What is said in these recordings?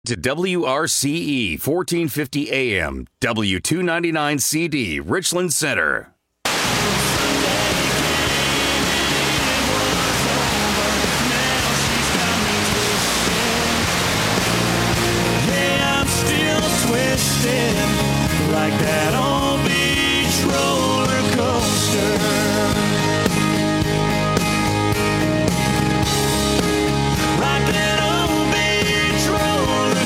To WRCE 1450 AM, W299 CD, Richland Center. Like that old beach roller coaster. Like that old beach roller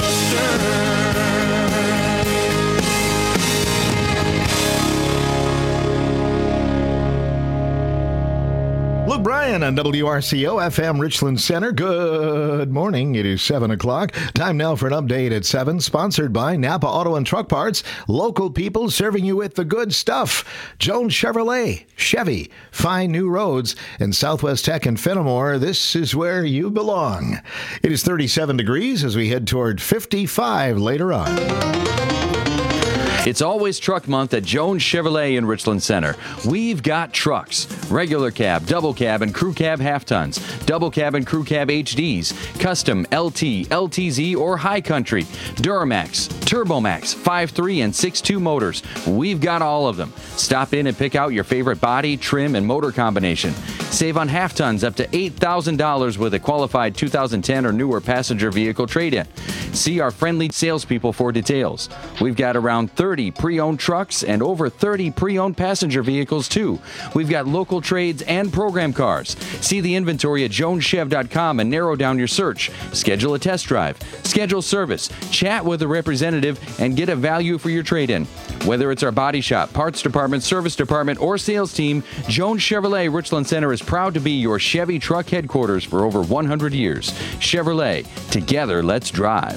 coaster. Luke Bryan on WRCO FM Richland Center. Good morning. It is 7 o'clock. Time now for an update at 7, sponsored by Napa Auto and Truck Parts. Local people serving you with the good stuff. Jones Chevrolet, Chevy, fine new roads, and Southwest Tech and Fenimore. This is where you belong. It is 37 degrees as we head toward 55 later on. It's always truck month at Jones Chevrolet in Richland Center. We've got trucks, regular cab, double cab, and crew cab half tons, double cab and crew cab HDs, custom LT, LTZ, or high country, Duramax, Turbomax, 5.3 and 6.2 motors. We've got all of them. Stop in and pick out your favorite body, trim, and motor combination. Save on half tons up to $8,000 with a qualified 2010 or newer passenger vehicle trade-in. See our friendly salespeople for details. We've got around 30 pre-owned trucks and over 30 pre-owned passenger vehicles, too. We've got local trades and program cars. See the inventory at joneschev.com and narrow down your search. Schedule a test drive, schedule service, chat with a representative, and get a value for your trade-in. Whether it's our body shop, parts department, service department, or sales team, Jones Chevrolet Richland Center is proud to be your Chevy truck headquarters for over 100 years. Chevrolet, together, let's drive.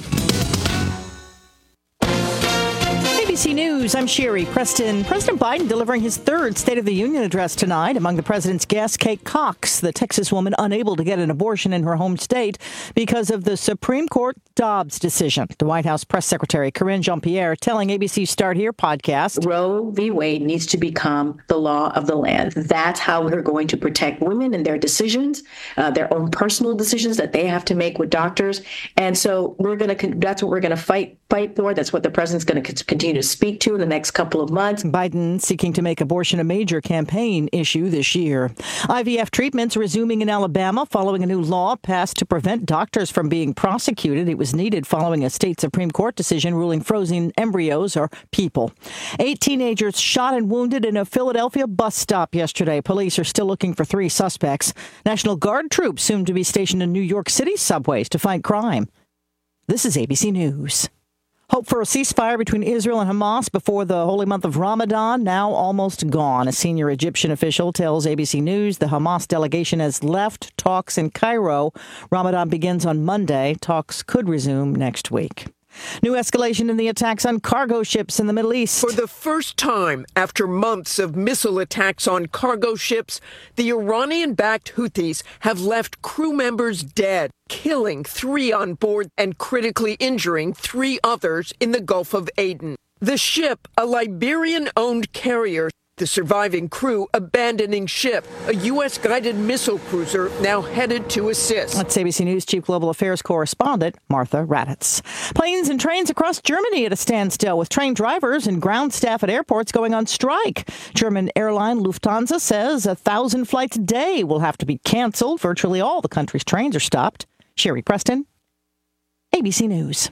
ABC News, I'm Sherry Preston. President Biden delivering his third State of the Union address tonight. Among the president's guests, Kate Cox, the Texas woman unable to get an abortion in her home state because of the Supreme Court Dobbs decision. The White House press secretary, Karine Jean-Pierre, telling ABC Start Here podcast, Roe v. Wade needs to become the law of the land. That's how we're going to protect women and their decisions, their own personal decisions that they have to make with doctors. And so that's what we're going to fight for. That's what the president's going to continue to speak to in the next couple of months. Biden seeking to make abortion a major campaign issue this year. IVF treatments resuming in Alabama following a new law passed to prevent doctors from being prosecuted. It was needed following a state Supreme Court decision ruling frozen embryos are people. 8 teenagers shot and wounded in a Philadelphia bus stop yesterday. Police are still looking for 3 suspects. National Guard troops soon to be stationed in New York City subways to fight crime. This is ABC News. Hope for a ceasefire between Israel and Hamas before the holy month of Ramadan now almost gone. A senior Egyptian official tells ABC News the Hamas delegation has left talks in Cairo. Ramadan begins on Monday. Talks could resume next week. New escalation in the attacks on cargo ships in the Middle East. For the first time after months of missile attacks on cargo ships, the Iranian-backed Houthis have left crew members dead, killing 3 on board and critically injuring 3 others in the Gulf of Aden. The ship, a Liberian-owned carrier, the surviving crew abandoning ship, a U.S. guided missile cruiser now headed to assist. That's ABC News Chief Global Affairs Correspondent Martha Raddatz. Planes and trains across Germany at a standstill, with train drivers and ground staff at airports going on strike. German airline Lufthansa says 1,000 flights a day will have to be canceled. Virtually all the country's trains are stopped. Sherry Preston, ABC News.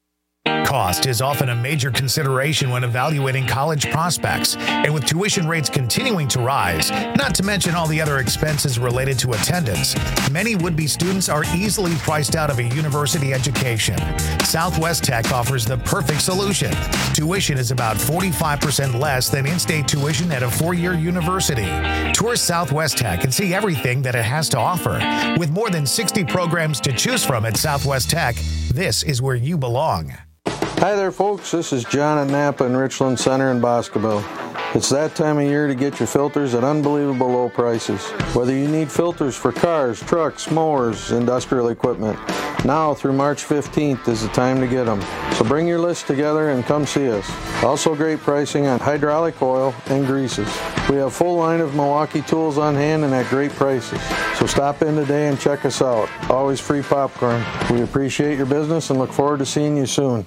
Cost is often a major consideration when evaluating college prospects, and with tuition rates continuing to rise, not to mention all the other expenses related to attendance, many would-be students are easily priced out of a university education. Southwest Tech offers the perfect solution. Tuition is about 45% less than in-state tuition at a 4-year university. Tour Southwest Tech and see everything that it has to offer. With more than 60 programs to choose from at Southwest Tech, this is where you belong. Hi there, folks. This is John at Napa in Richland Center in Boscobel. It's that time of year to get your filters at unbelievable low prices. Whether you need filters for cars, trucks, mowers, industrial equipment, now through March 15th is the time to get them. So bring your list together and come see us. Also great pricing on hydraulic oil and greases. We have a full line of Milwaukee tools on hand and at great prices. So stop in today and check us out. Always free popcorn. We appreciate your business and look forward to seeing you soon.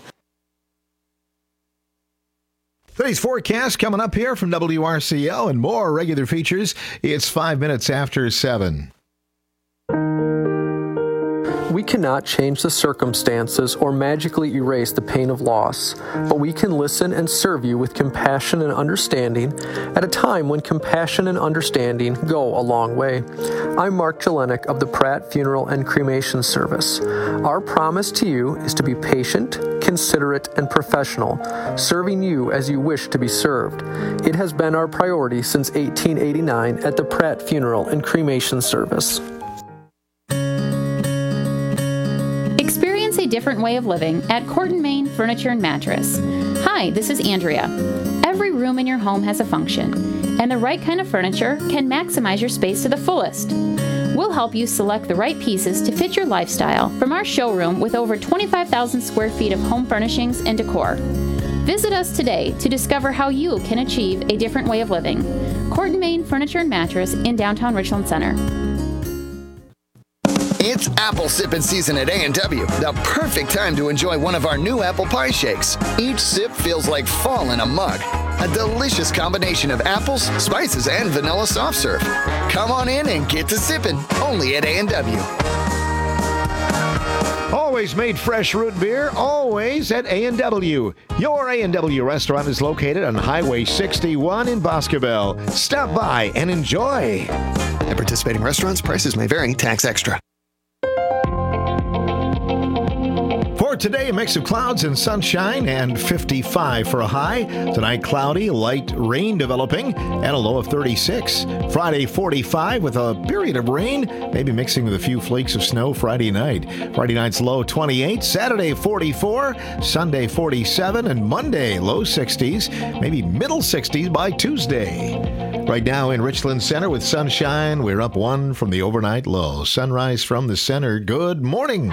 Today's forecast coming up here from WRCL and more regular features. It's 5 minutes after 7. We cannot change the circumstances or magically erase the pain of loss, but we can listen and serve you with compassion and understanding at a time when compassion and understanding go a long way. I'm Mark Jelinek of the Pratt Funeral and Cremation Service. Our promise to you is to be patient, considerate, and professional, serving you as you wish to be served. It has been our priority since 1889 at the Pratt Funeral and Cremation Service. Experience a different way of living at Court & Main Furniture and Mattress. Hi, this is Andrea. Every room in your home has a function, and the right kind of furniture can maximize your space to the fullest. We'll help you select the right pieces to fit your lifestyle from our showroom with over 25,000 square feet of home furnishings and decor. Visit us today to discover how you can achieve a different way of living. Court & Main Furniture and Mattress in downtown Richland Center. It's apple sipping season at A&W, the perfect time to enjoy one of our new apple pie shakes. Each sip feels like fall in a mug. A delicious combination of apples, spices, and vanilla soft serve. Come on in and get to sipping, only at A&W. Always made fresh root beer, always at A&W. Your A&W restaurant is located on Highway 61 in Boscobel. Stop by and enjoy. At participating restaurants, prices may vary, tax extra. For today, a mix of clouds and sunshine and 55 for a high. Tonight, cloudy, light rain developing and a low of 36. Friday, 45 with a period of rain, maybe mixing with a few flakes of snow Friday night. Friday night's low 28. Saturday, 44. Sunday, 47. And Monday, low 60s, maybe middle 60s by Tuesday. Right now in Richland Center with sunshine, we're up 1 from the overnight low. Sunrise from the center. Good morning.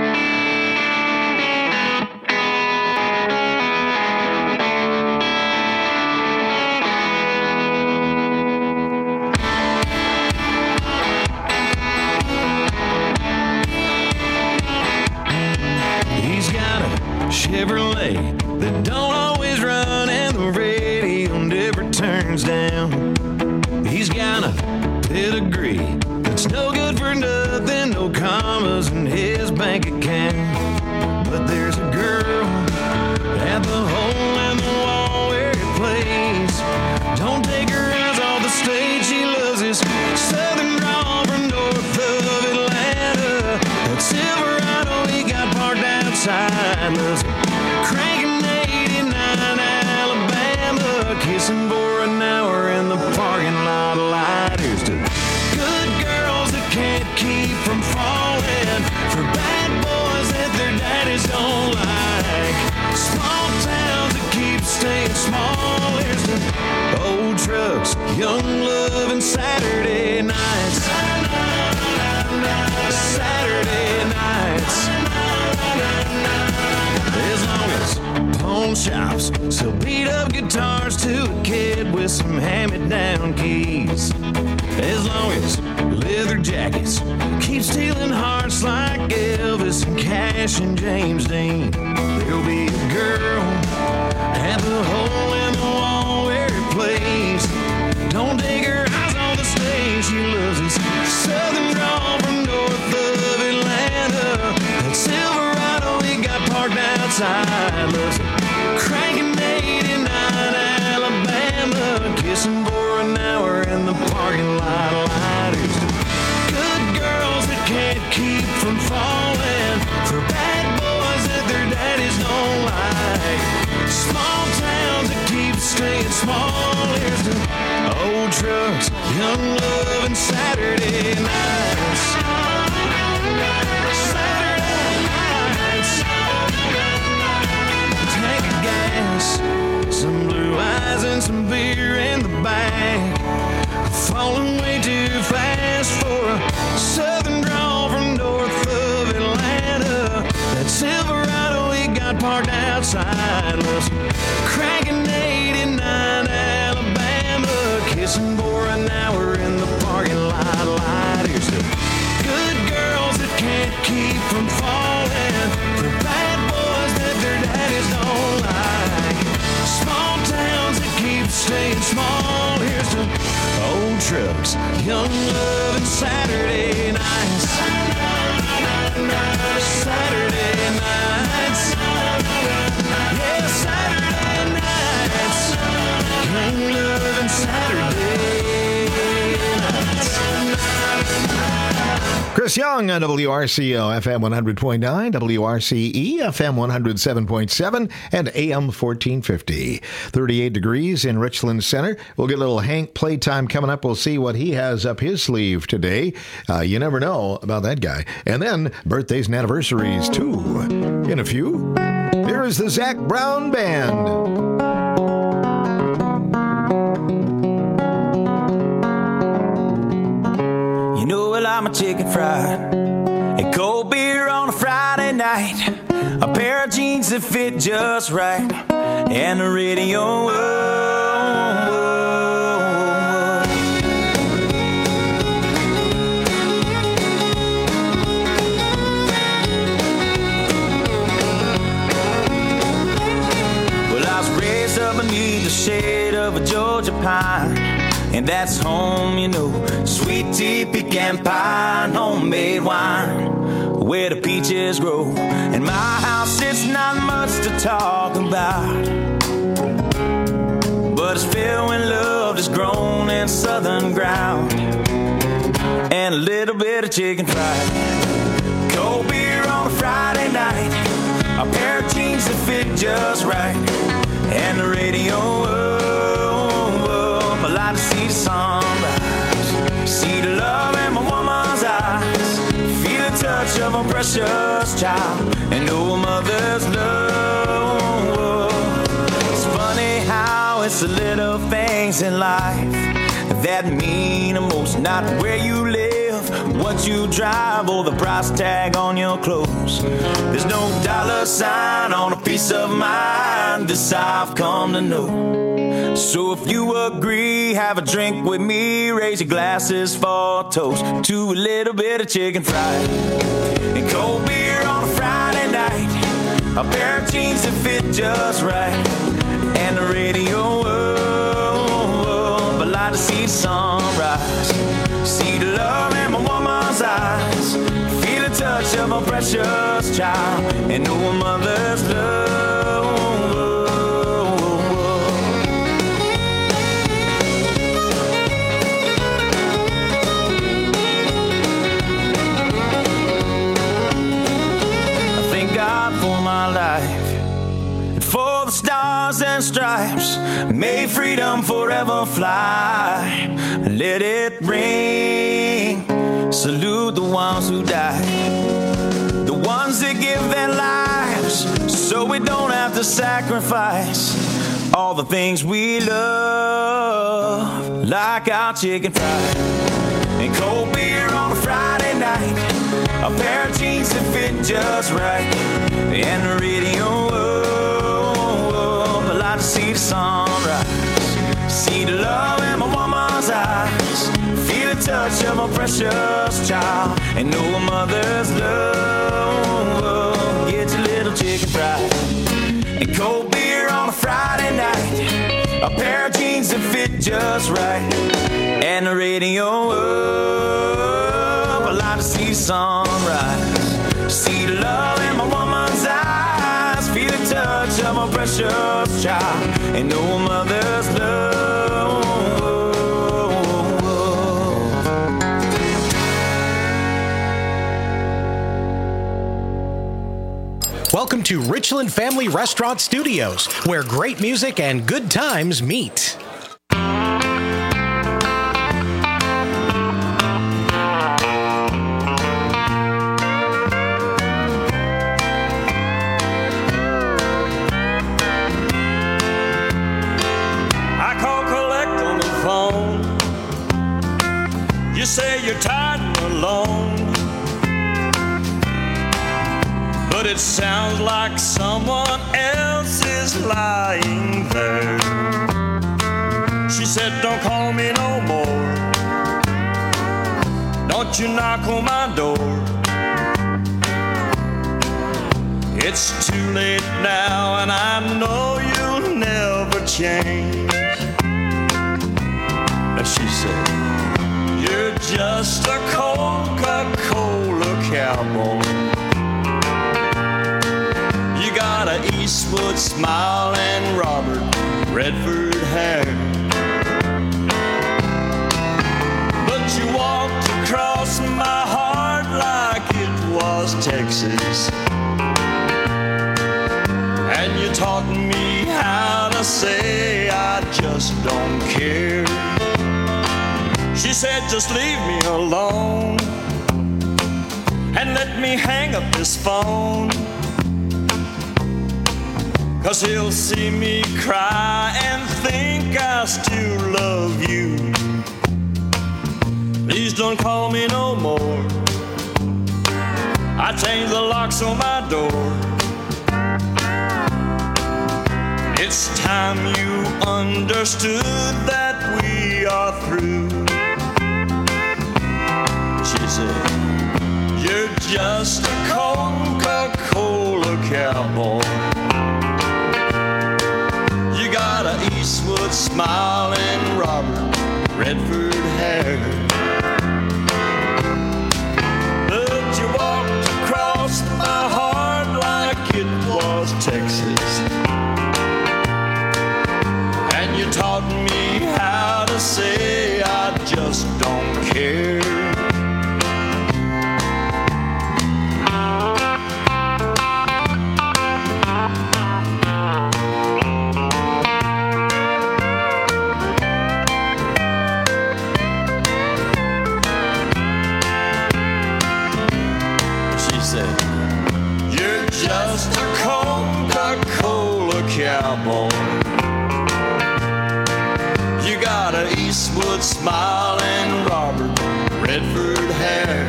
Chevrolet that don't always run and the radio never turns down. He's got a pedigree that's no good for nothing, no commas in his bank account. But there's a girl at the hole in the wall where he plays. Don't take her eyes off the stage, she loves his southern drawl from north of Atlanta. That Silverado he got parked outside, loves it. Cranking 89 Alabama, kissing for an hour in the parking lot light. Here's to good girls that can't keep from falling, for bad boys that their daddies don't like, small towns that keep staying small. Here's to old trucks, young love, and Saturday nights. Saturday nights. As long as pawn shops sell beat-up guitars to a kid with some hand-me-down keys. As long as leather jackets keep stealing hearts like Elvis and Cash and James Dean. There'll be a girl at the hole in the wall where he plays. Don't take her eyes on the stage, she loves his southern drawl from north of Atlanta. That Silverado he got parked outside, loves it. Cranking 89 Alabama, kissing for an hour in the parking lot lighters. Good girls that can't keep from falling, for bad boys that their daddies don't like, small towns that keep staying small. Here's to old trucks, young love, and Saturday nights. Some blue eyes and some beer falling way too fast for a southern drawl from north of Atlanta. That Silverado we got parked outside was cranking 89 Alabama, kissing Bora. Now we're in the parking lot. Here's the good girls that can't keep from falling, for bad boys that their daddies don't like, small towns that keep staying small. Here's to old trucks, young love, and Saturday nights. Saturday nights. Yeah, Saturday nights. Young love and Saturday nights. Chris Young on WRCO FM 100.9, WRCE FM 107.7, and AM 1450. 38 degrees in Richland Center. We'll get a little Hank playtime coming up. We'll see what he has up his sleeve today. You never know about that guy. And then birthdays and anniversaries, too. In a few, here is the Zac Brown Band. You know, well, I'm a chicken fried and cold beer on a Friday night, a pair of jeans that fit just right, and the radio. Well, I was raised up beneath the shade of a Georgia pine, and that's home, you know. Sweet tea, pecan pie, and homemade wine, where the peaches grow. In my house, it's not much to talk about, but it's filled when love is grown in southern ground, and a little bit of chicken fried, cold beer on a Friday night, a pair of jeans that fit just right, and the radio. I like to see the sunrise, see the love in my woman's eyes, feel the touch of a precious child, and know a mother's love. It's funny how it's the little things in life that mean the most, not where you live, what you drive, or the price tag on your clothes. There's no dollar sign on a peace of mind, this I've come to know. So if you agree, have a drink with me, raise your glasses for a toast to a little bit of chicken fried and cold beer on a Friday night, a pair of jeans that fit just right, and the radio. I like to see the sunrise, see the love in my woman's eyes, feel the touch of a precious child, and know a mother's love. For my life, and for the stars and stripes, may freedom forever fly. Let it ring, salute the ones who died, the ones that give their lives so we don't have to sacrifice all the things we love, like our chicken fried and cold beer on a Friday night, a pair of jeans that fit just right, and the radio. I like to see the sunrise, see the love in my woman's eyes, feel the touch of a precious child, and know a mother's love. Get your little chicken fried and cold beer on a Friday night, a pair of jeans that fit just right, and the radio. I like to see the sunrise, see the love in my woman's eyes, feel the touch of a precious child, and know a mother's love. Welcome to Richland Family Restaurant Studios, where great music and good times meet. tired and alone. But it sounds like someone else is lying there. She said, don't call me no more. Don't you knock on my door. It's too late now and I know you'll never change. And she said, you're just a Coca-Cola cowboy. You got an Eastwood smile and Robert Redford hair. But you walked across my heart like it was Texas. And you taught me how to say I just don't care. She said, just leave me alone and let me hang up this phone. 'Cause he'll see me cry and think I still love you. Please don't call me no more. I changed the locks on my door. It's time you understood that we are through. She said, you're just a Coca-Cola cowboy. You got an Eastwood smile and Robert Redford hair. But you walked across my heart like it was Texas. And you taught me how to say I just don't care. You're just a Coca-Cola cowboy. You got an Eastwood smile and Robert Redford hair.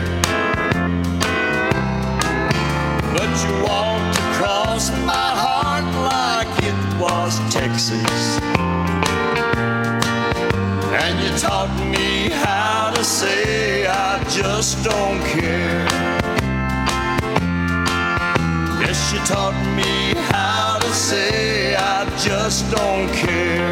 But you walked across my heart like it was Texas. And you taught me how to say I just don't care. Yes, you taught me how to say I just don't care.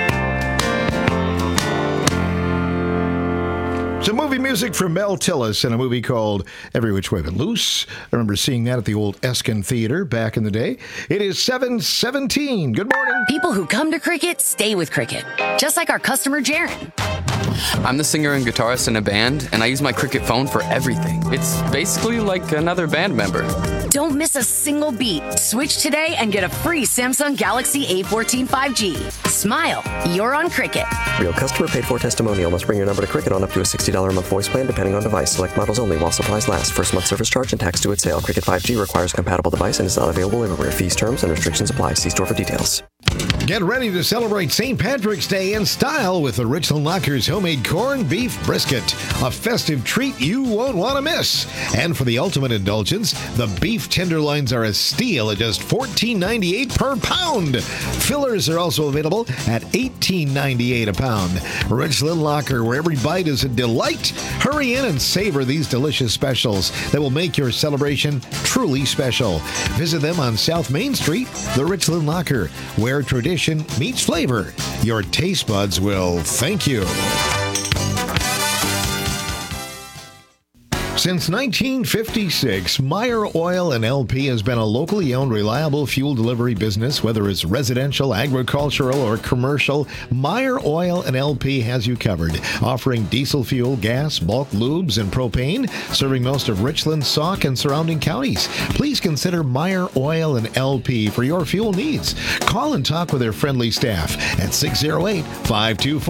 Some movie music from Mel Tillis in a movie called Every Which Way But Loose. I remember seeing that at the old Eskin Theater back in the day. It is 7:17. Good morning. People who come to Cricket stay with Cricket, just like our customer Jaron. I'm the singer and guitarist in a band, and I use my Cricket phone for everything. It's basically like another band member. Don't miss a single beat. Switch today and get a free Samsung Galaxy A14 5G. Smile, you're on Cricket. Real customer paid for testimonial. Must bring your number to Cricket on up to a $60 a month voice plan depending on device. Select models only while supplies last. First month service charge and tax due at sale. Cricket 5G requires a compatible device and is not available everywhere. Fees, terms, and restrictions apply. See store for details. Get ready to celebrate St. Patrick's Day in style with the Richland Lockers homemade corned beef brisket. A festive treat you won't want to miss. And for the ultimate indulgence, the beef tenderloins are a steal at just $14.98 per pound. Fillers are also available at $18.98 a pound. Richland Locker, where every bite is a delight. Hurry in and savor these delicious specials that will make your celebration truly special. Visit them on South Main Street, the Richland Locker, where tradition meets flavor. Your taste buds will thank you. Since 1956, Meyer Oil & LP has been a locally owned, reliable fuel delivery business. Whether it's residential, agricultural, or commercial, Meyer Oil & LP has you covered. Offering diesel fuel, gas, bulk lubes, and propane, serving most of Richland, Sauk, and surrounding counties. Please consider Meyer Oil & LP for your fuel needs. Call and talk with their friendly staff at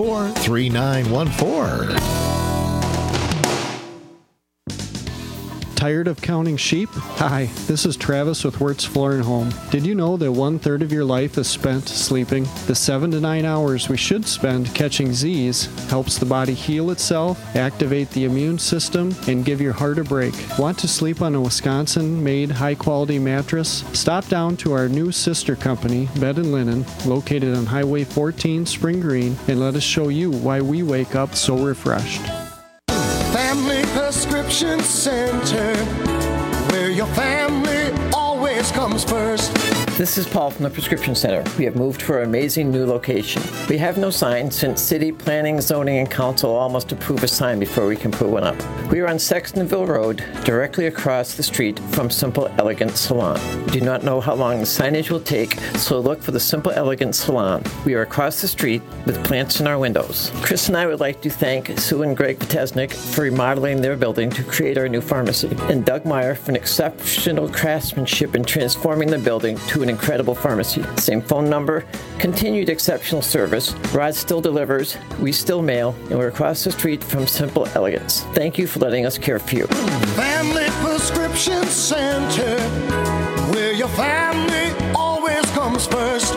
608-524-3914. Tired of counting sheep? Hi, this is Travis with Wirtz Floor and Home. Did you know that 1/3 of your life is spent sleeping? The 7 to 9 hours we should spend catching Z's helps the body heal itself, activate the immune system, and give your heart a break. Want to sleep on a Wisconsin-made high-quality mattress? Stop down to our new sister company, Bed & Linen, located on Highway 14, Spring Green, and let us show you why we wake up so refreshed. Family Prescription Center, where your family always comes first. This is Paul from the Prescription Center. We have moved to our amazing new location. We have no sign since City Planning, Zoning, and Council all must approve a sign before we can put one up. We are on Sextonville Road, directly across the street from Simple Elegant Salon. We do not know how long the signage will take, so look for the Simple Elegant Salon. We are across the street with plants in our windows. Chris and I would like to thank Sue and Greg Potesnik for remodeling their building to create our new pharmacy, and Doug Meyer for an exceptional craftsmanship in transforming the building to an incredible pharmacy. Same phone number, continued exceptional service. Rod still delivers, we still mail, and we're across the street from Simple Elegance. Thank you for letting us care for you. Family Prescription Center, where your family always comes first.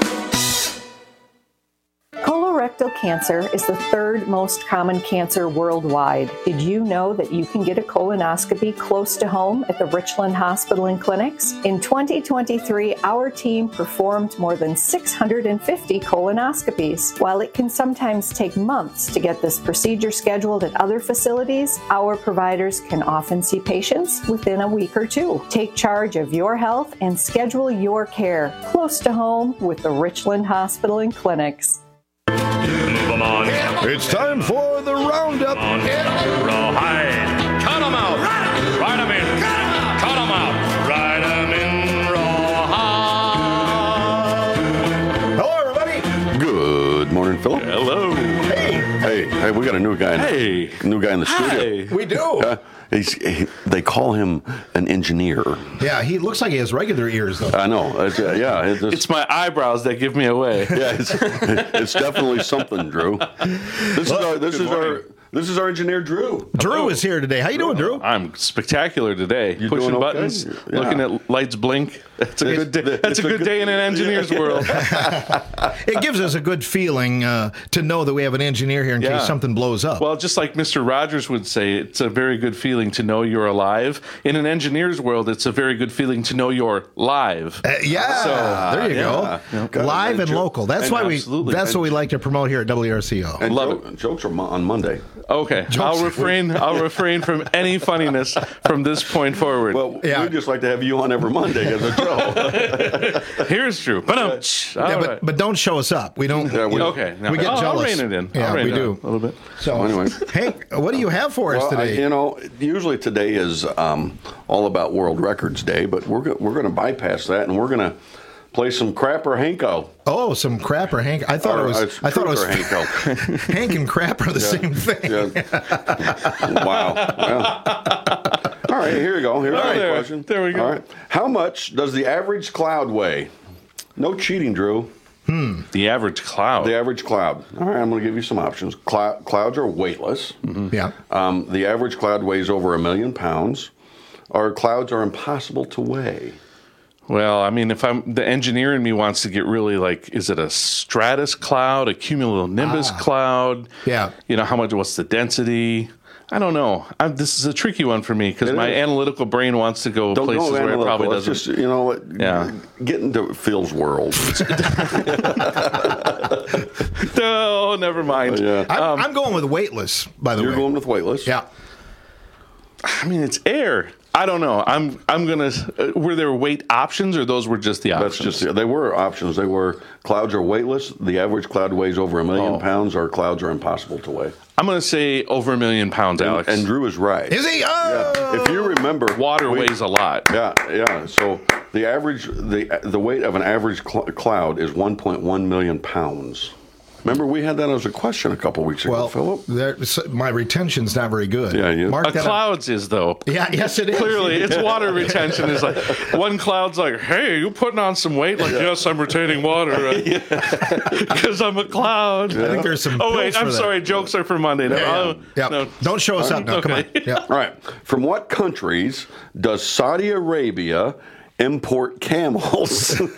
Colorectal cancer is the third most common cancer worldwide. Did you know that you can get a colonoscopy close to home at the Richland Hospital and Clinics? In 2023, our team performed more than 650 colonoscopies. While it can sometimes take months to get this procedure scheduled at other facilities, our providers can often see patients within a week or two. Take charge of your health and schedule your care close to home with the Richland Hospital and Clinics. It's time for the Roundup. Rawhide. Cut them out. Ride them in. Cut them out. Ride them in rawhide. Hello, everybody. Good morning, Philip. Hello. Hey, we got a new guy. New guy in the studio. We do. They call him an engineer. Yeah, he looks like he has regular ears, though. I know. It's my eyebrows that give me away. Yeah, it's definitely something, Drew. This is our engineer, Drew. Drew is here today. How you doing, Drew? I'm spectacular today. You pushing doing okay? buttons, Yeah. looking at lights blink. That's a good day. That's a good day in an engineer's world. It gives us a good feeling to know that we have an engineer here in case something blows up. Well, just like Mr. Rogers would say, it's a very good feeling to know you're alive. In an engineer's world, it's a very good feeling to know you're live. There you go. Live and local. That's why what we like to promote here at WRCO. And love it. Jokes are on Monday. Okay, I'll refrain from any funniness from this point forward. Well, we just like to have you on every Monday as a Joe. Here's Drew. But don't show us up. We don't. Okay. We get jealous. I'll rein it in. Yeah, we do a little bit. So anyway, Hank, what do you have for us today? Usually today is all about World Records Day, but we're going to bypass that and we're going to play some Crapper Hanko. Oh, some Crapper Hank. I thought it was Hanko. Hank and Crap are the same thing. Wow. Well, all right, here you go. Here's the question. There we go. All right. How much does the average cloud weigh? No cheating, Drew. The average cloud. The average cloud. All right, I'm going to give you some options. Clouds are weightless. Mm-hmm. Yeah. The average cloud weighs over 1 million pounds. Or clouds are impossible to weigh. Well, I mean, if the engineer in me wants to get really is it a stratus cloud, a cumulonimbus cloud? Yeah. What's the density? I don't know. This is a tricky one for me because my analytical brain wants to go places where it probably doesn't. Just, get into Phil's world. No, never mind. I'm going with weightless, by the way. You're going with weightless? Yeah. I mean, it's air. I don't know. I'm gonna. Were there weight options, or those were just the options? They were options. They were clouds are weightless. The average cloud weighs over 1 million pounds, or clouds are impossible to weigh. I'm gonna say over 1 million pounds, Alex. And Drew is right. Is he? Oh! Yeah. If you remember, water weighs a lot. Yeah. So the weight of an average cloud is 1.1 million pounds. Remember, we had that as a question a couple weeks ago, Philip. My retention's not very good. Yeah, A cloud's is, though. Yeah, yes, it is. Clearly, its water retention is like, one cloud's like, hey, you putting on some weight? Like, yes, I'm retaining water. Because I'm a cloud. I think there's some. Oh, wait, pills for I'm that. sorry. Jokes are for Monday. No, No. Don't show us up now. Come on. Yeah. All right. From what countries does Saudi Arabia import camels? All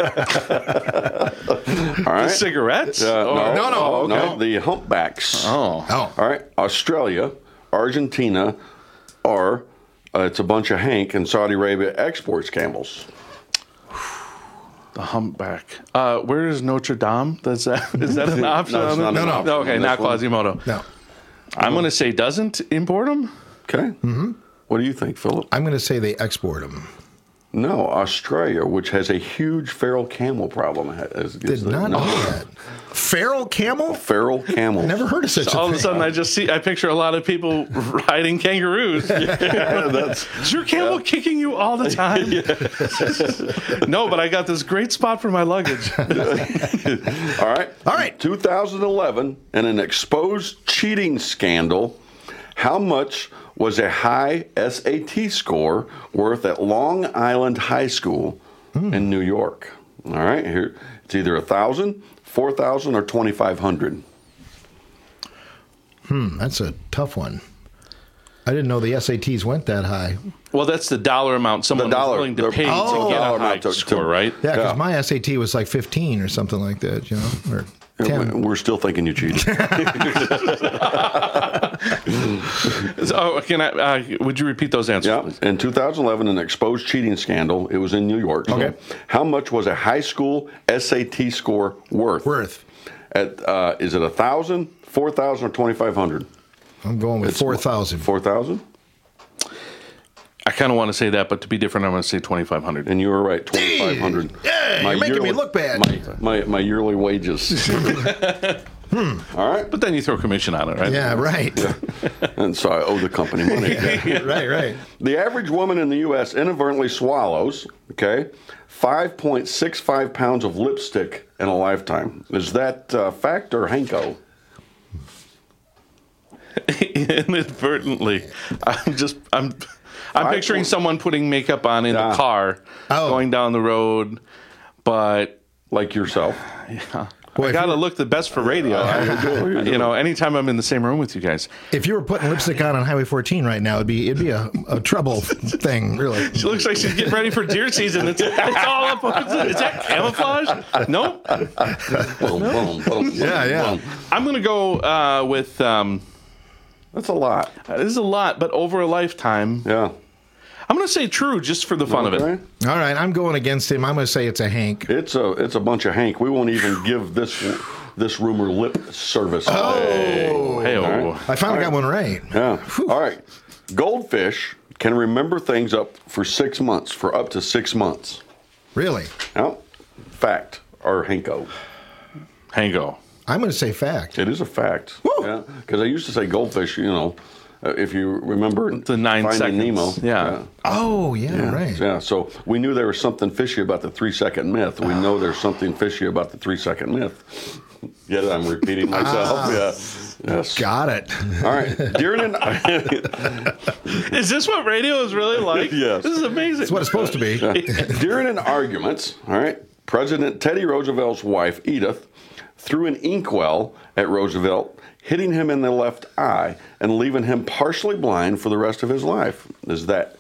right. Cigarettes? No, the humpbacks. Oh. All right. Australia, Argentina, or it's a bunch of Hank, and Saudi Arabia exports camels. The humpback. Where is Notre Dame? Is that an option? No, it's not an option Okay, on not this one. Quasimodo. No. I'm going to say doesn't import them. Okay. Mm-hmm. What do you think, Philip? I'm going to say they export them. No, Australia, which has a huge feral camel problem. Did not know that. Feral camel? Feral camel. Never heard of such a thing. All of a sudden, I picture a lot of people riding kangaroos. Is your camel kicking you all the time? No, but I got this great spot for my luggage. All right. 2011, in an exposed cheating scandal, how much was a high SAT score worth at Long Island High School in New York? All right, here it's either 1,000, 4,000, or 2,500. That's a tough one. I didn't know the SATs went that high. Well, that's the dollar amount someone was willing to pay to get a high score, right? Yeah, because my SAT was like 15 or something like that, you know, or 10. We're still thinking you cheated. Would you repeat those answers, please? In 2011, an exposed cheating scandal. It was in New York. Okay. So how much was a high school SAT score worth? Is it 1,000, 4,000, or 2,500? I'm going with 4,000. 4,000? I kind of want to say that, but to be different, I'm going to say 2,500. And you were right, 2,500. Yeah, you're making me look bad. My yearly wages. All right. But then you throw commission on it, right? Yeah, right. Yeah. And so I owe the company money. Right. The average woman in the U.S. inadvertently swallows, 5.65 pounds of lipstick in a lifetime. Is that fact or Hanko? Inadvertently. I'm picturing someone putting makeup on in the car, going down the road, but like yourself. Yeah. I got to look the best for radio. Anytime I'm in the same room with you guys. If you were putting lipstick on Highway 14 right now, it'd be a trouble thing, really. She looks like she's getting ready for deer season. It's all up. Is that camouflage? Nope. Yeah. I'm going to go with... that's a lot. It is a lot, but over a lifetime... Yeah. I'm going to say true, just for the fun of it. All right, I'm going against him. I'm going to say it's a Hank. It's a bunch of Hank. We won't even give this rumor lip service. Hey. I finally got one right. Yeah. All right. Goldfish can remember things for up to 6 months. Really? Now, fact or Hanko? Hanko. I'm going to say fact. It is a fact. Yeah. Because I used to say goldfish, if you remember the 9 Finding seconds. Nemo. Yeah. Oh, yeah, right. Yeah, so we knew there was something fishy about the 3-second myth. We know there's something fishy about the 3-second myth. Yet I'm repeating myself. Yeah. Yes. Got it. All right. Is this what radio is really like? Yes. This is amazing. It's what it's supposed to be. During an argument, President Teddy Roosevelt's wife, Edith, threw an inkwell at Roosevelt, hitting him in the left eye and leaving him partially blind for the rest of his life. Is that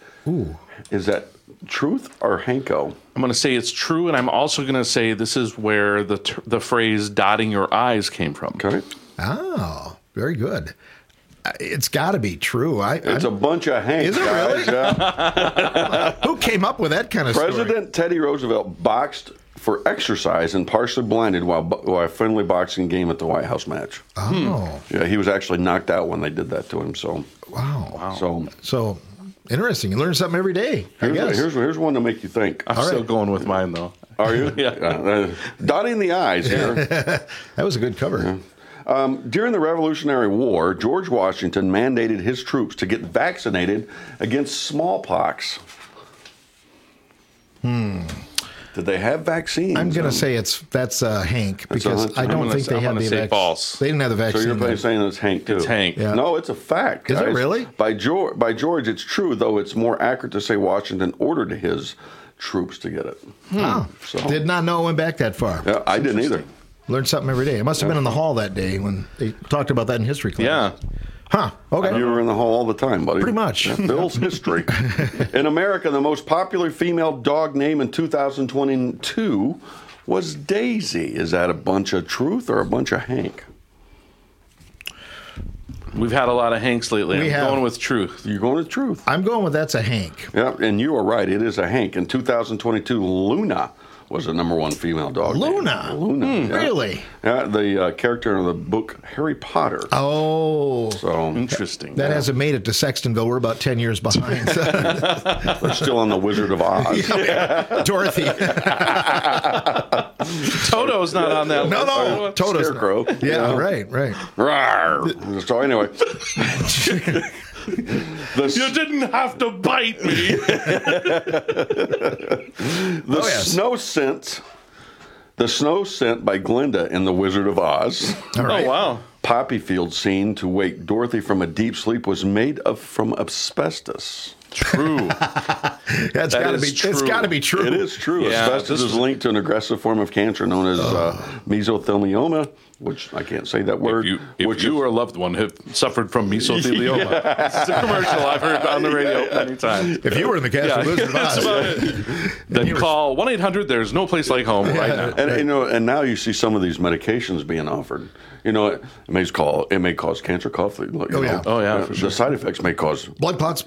truth or Hanko? I'm going to say it's true, and I'm also going to say this is where the phrase "dotting your I's" came from. Okay. Oh, very good. It's got to be true. It's a bunch of Hanks. Is it guys. really? Yeah. Who came up with that kind of President Teddy Roosevelt boxed for exercise and partially blinded while a friendly boxing game at the White House match. Oh. Yeah, he was actually knocked out when they did that to him. So. Wow. So interesting. You learn something every day. Here's one to make you think. I'm still going with mine though. Are you? Yeah. Dotting the I's here. That was a good cover. Yeah. During the Revolutionary War, George Washington mandated his troops to get vaccinated against smallpox. Did they have vaccines? I'm going to say that's Hank because I don't think they had the vaccine. False. They didn't have the vaccine. So you're saying it's Hank too? It's Hank. Yeah. No, it's a fact. Is guys. it really? By George, it's true, though it's more accurate to say Washington ordered his troops to get it. So. Did not know it went back that far. Yeah, I didn't either. Learned something every day. It must have been in the hall that day when they talked about that in history class. Yeah. Huh. Okay. You were in the hall all the time, buddy. Pretty much. Bill's history. In America, the most popular female dog name in 2022 was Daisy. Is that a bunch of truth or a bunch of Hank? We've had a lot of Hanks lately. I'm going with truth. You're going with truth. I'm going with that's a Hank. Yeah, and you are right. It is a Hank. In 2022, Luna was the #1 female dog. Luna? Yeah. Really? Yeah, the character in the book Harry Potter. Oh. So interesting. That hasn't made it to Sextonville. We're about 10 years behind. We're still on the Wizard of Oz. Yeah. Dorothy. Toto's not on that list. No. Toto's Scarecrow. Not. Yeah, right. Rawr. So anyway. You didn't have to bite me. The Snow Scent by Glinda in The Wizard of Oz. Right. Oh, wow. Poppy field scene to wake Dorothy from a deep sleep was made from asbestos. True. That's got to be true. It's got to be true. It is true. Yeah, asbestos is linked to an aggressive form of cancer known as mesothelioma, which I can't say that word. If you or a loved one have suffered from mesothelioma, this is a commercial I've heard on the radio many times. If you were in the cast of Wizard of Oz, that's about it. Then call 1-800. There's no place like home right now. And and now you see some of these medications being offered. You know, it may cause cancer, cough. For sure. The side effects may cause blood clots.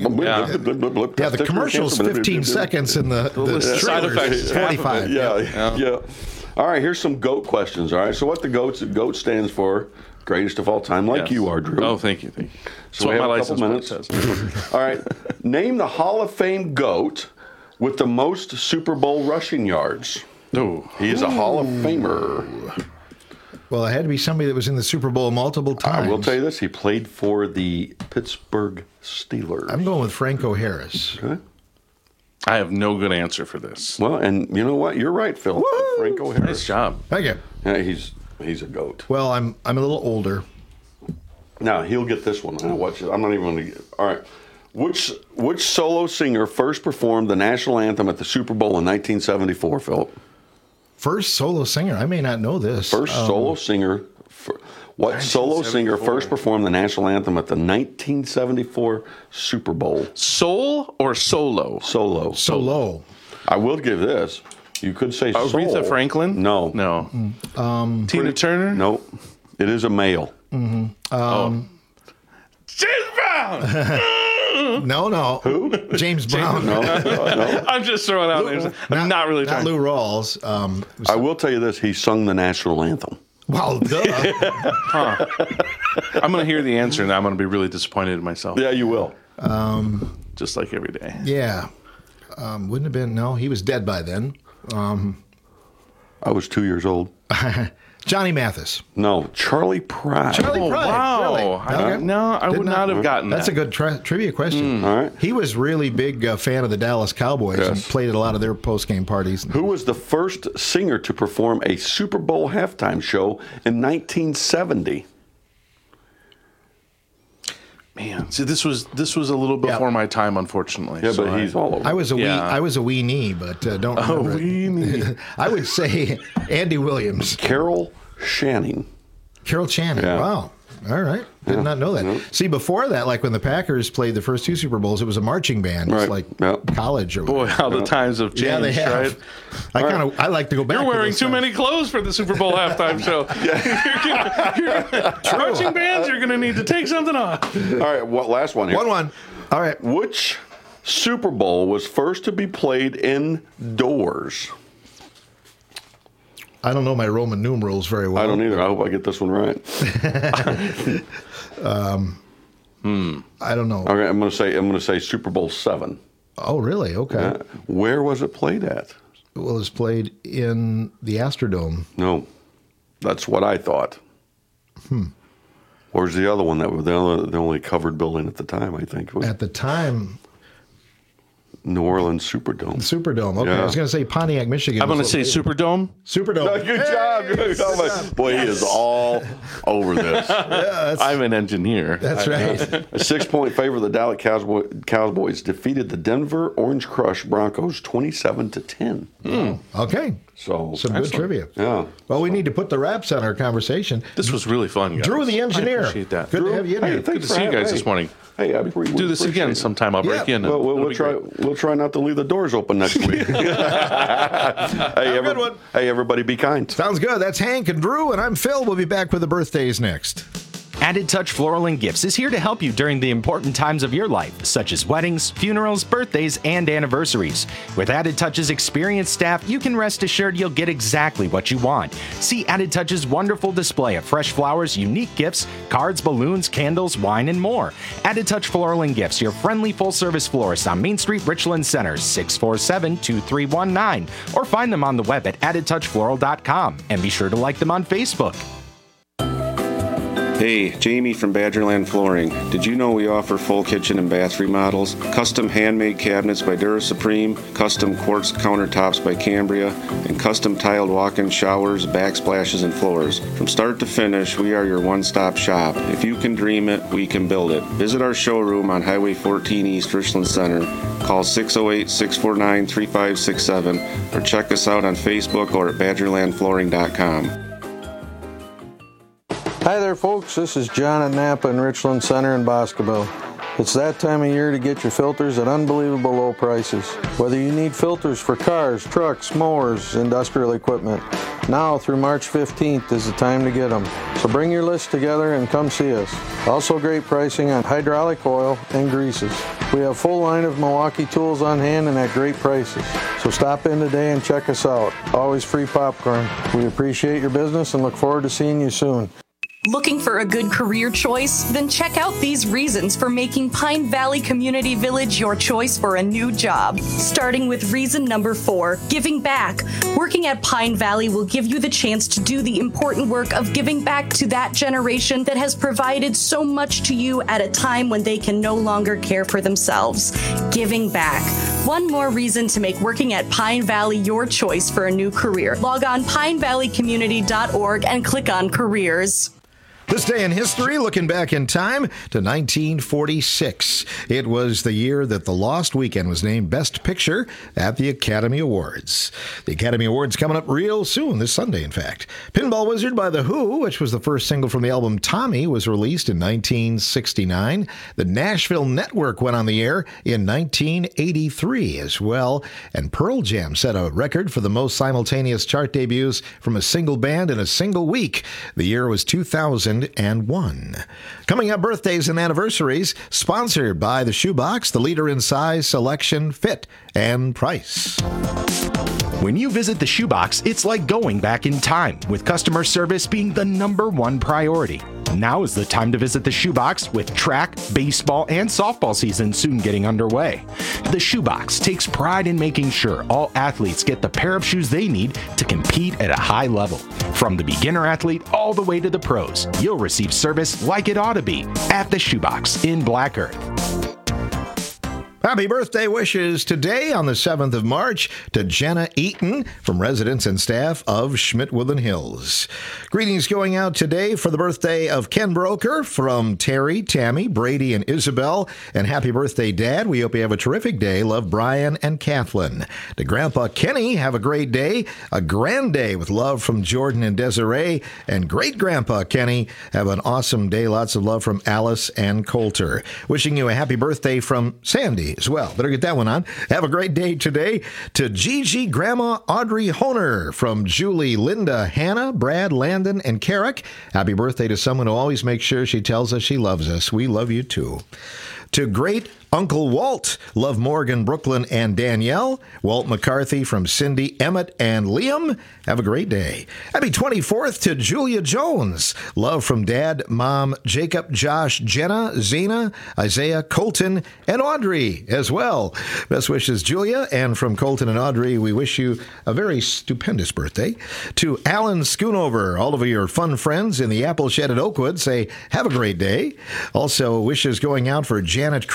The commercial's 15 seconds in the side effects 45. Yeah. All right, here's some GOAT questions. All right, so what the GOAT stands for, greatest of all time, like you are, Drew. Oh, thank you. So we have a couple minutes. All right, name the Hall of Fame GOAT with the most Super Bowl rushing yards. Oh, he is a Hall of Famer. Well, it had to be somebody that was in the Super Bowl multiple times. I will tell you this. He played for the Pittsburgh Steelers. I'm going with Franco Harris. Okay. I have no good answer for this. Well, and you know what? You're right, Phil. Woo! Franco Harris. Nice job. Thank you. Yeah, he's a GOAT. Well, I'm a little older. Now, he'll get this one. I'll watch it. I'm not even going to get all right. Which solo singer first performed the national anthem at the Super Bowl in 1974, Philip? First solo singer? I may not know this. First solo singer. What solo singer first performed the national anthem at the 1974 Super Bowl? Soul or solo? Solo. Solo. I will give this. You could say soul. Aretha Franklin? No. Tina Turner? No. It is a male. Mm-hmm. James Brown! No. Who? James Brown. No. I'm just throwing out names. I'm not really trying. Not Lou Rawls. I will tell you this. He sung the national anthem. Well, duh. I'm going to hear the answer, and I'm going to be really disappointed in myself. Yeah, you will. Just like every day. Yeah. Wouldn't have been. No, he was dead by then. I was 2 years old. Johnny Mathis. No, Charlie Pride. Charlie Pride. Wow. Really? Okay. No, I would not have gotten that. That's a good trivia question. All right. He was really big fan of the Dallas Cowboys and played at a lot of their post-game parties. Who was the first singer to perform a Super Bowl halftime show in 1970? Man, see, this was a little before my time, unfortunately. Yeah, but he's all over. I was a wee knee, but don't remember. Weenie. I would say Andy Williams. Carol Channing. Carol Channing. Yeah. Wow. All right. Did not know that. Nope. See, before that, like when the Packers played the first two Super Bowls, it was a marching band. It's like college or boy, how the times have changed, yeah, they have. right? I like to go back. You're wearing too many clothes for the Super Bowl halftime show. Marching bands, you're going to need to take something off. All right, last one here. 1-1. All right. Which Super Bowl was first to be played indoors? I don't know my Roman numerals very well. I don't either. I hope I get this one right. I don't know. Okay, I'm going to say Super Bowl 7. Oh, really? Okay. Where was it played at? Well, it was played in the Astrodome. No, that's what I thought. Where's the other one that was the only covered building at the time? I think at the time. New Orleans Superdome. Superdome. Okay, Yeah. I was going to say Pontiac, Michigan. I'm going to say Superdome. Superdome. No, good job. Good job. Boy, he is all over this. I'm an engineer. That's right. A 6-point favor, the Dallas Cowboys defeated the Denver Orange Crush Broncos 27-10. Okay. So some good trivia. Yeah. Well, we need to put the wraps on our conversation. This was really fun, guys. Drew, the engineer. I appreciate that. Good to have you in here. Good to see you guys this morning. Hey, do this again sometime. I'll break in. Well, we'll try not to leave the doors open next week. Hey, everybody, be kind. Sounds good. That's Hank and Drew, and I'm Phil. We'll be back with the birthdays next. Added Touch Floral and Gifts is here to help you during the important times of your life, such as weddings, funerals, birthdays, and anniversaries. With Added Touch's experienced staff, you can rest assured you'll get exactly what you want. See Added Touch's wonderful display of fresh flowers, unique gifts, cards, balloons, candles, wine, and more. Added Touch Floral and Gifts, your friendly full-service florist on Main Street, Richland Center, 647-2319. Or find them on the web at addedtouchfloral.com. And be sure to like them on Facebook. Hey, Jamie from Badgerland Flooring. Did you know we offer full kitchen and bath remodels, custom handmade cabinets by Dura Supreme, custom quartz countertops by Cambria, and custom tiled walk-in showers, backsplashes, and floors? From start to finish, we are your one-stop shop. If you can dream it, we can build it. Visit our showroom on Highway 14 East, Richland Center. Call 608-649-3567 or check us out on Facebook or at badgerlandflooring.com. Hi there, folks. This is John at Napa in Richland Center in Boscobel. It's that time of year to get your filters at unbelievable low prices. Whether you need filters for cars, trucks, mowers, industrial equipment, now through March 15th is the time to get them. So bring your list together and come see us. Also great pricing on hydraulic oil and greases. We have a full line of Milwaukee tools on hand and at great prices. So stop in today and check us out. Always free popcorn. We appreciate your business and look forward to seeing you soon. Looking for a good career choice? Then check out these reasons for making Pine Valley Community Village your choice for a new job. Starting with reason number 4, giving back. Working at Pine Valley will give you the chance to do the important work of giving back to that generation that has provided so much to you at a time when they can no longer care for themselves. Giving back. One more reason to make working at Pine Valley your choice for a new career. Log on pinevalleycommunity.org and click on careers. This day in history, looking back in time to 1946. It was the year that The Lost Weekend was named Best Picture at the Academy Awards. The Academy Awards coming up real soon, this Sunday, in fact. Pinball Wizard by The Who, which was the first single from the album Tommy, was released in 1969. The Nashville Network went on the air in 1983 as well. And Pearl Jam set a record for the most simultaneous chart debuts from a single band in a single week. The year was 2001. Coming up, birthdays and anniversaries, sponsored by the Shoebox, the leader in size, selection, fit, and price. When you visit the Shoebox, it's like going back in time, with customer service being the #1 priority. Now is the time to visit the Shoebox, with track, baseball, and softball season soon getting underway. The Shoebox takes pride in making sure all athletes get the pair of shoes they need to compete at a high level. From the beginner athlete all the way to the pros, you'll receive service like it ought to be at the Shoebox in Black Earth. Happy birthday wishes today on the 7th of March to Jenna Eaton from residents and staff of Schmidt-Woodland Hills. Greetings going out today for the birthday of Ken Broker from Terry, Tammy, Brady, and Isabel. And happy birthday, Dad. We hope you have a terrific day. Love, Brian and Kathleen. To Grandpa Kenny, have a great day. A grand day with love from Jordan and Desiree. And great Grandpa Kenny, have an awesome day. Lots of love from Alice and Coulter. Wishing you a happy birthday from Sandy as well. Better get that one on. Have a great day today to Gigi, Grandma Audrey Honer from Julie, Linda, Hannah, Brad, Landon, and Carrick. Happy birthday to someone who always makes sure she tells us she loves us. We love you too. To great Uncle Walt, love Morgan, Brooklyn, and Danielle. Walt McCarthy from Cindy, Emmett, and Liam. Have a great day. Happy 24th to Julia Jones. Love from Dad, Mom, Jacob, Josh, Jenna, Zena, Isaiah, Colton, and Audrey as well. Best wishes, Julia. And from Colton and Audrey, we wish you a very stupendous birthday. To Alan Schoonover, all of your fun friends in the Apple Shed at Oakwood say, have a great day. Also, wishes going out for Janet Kruger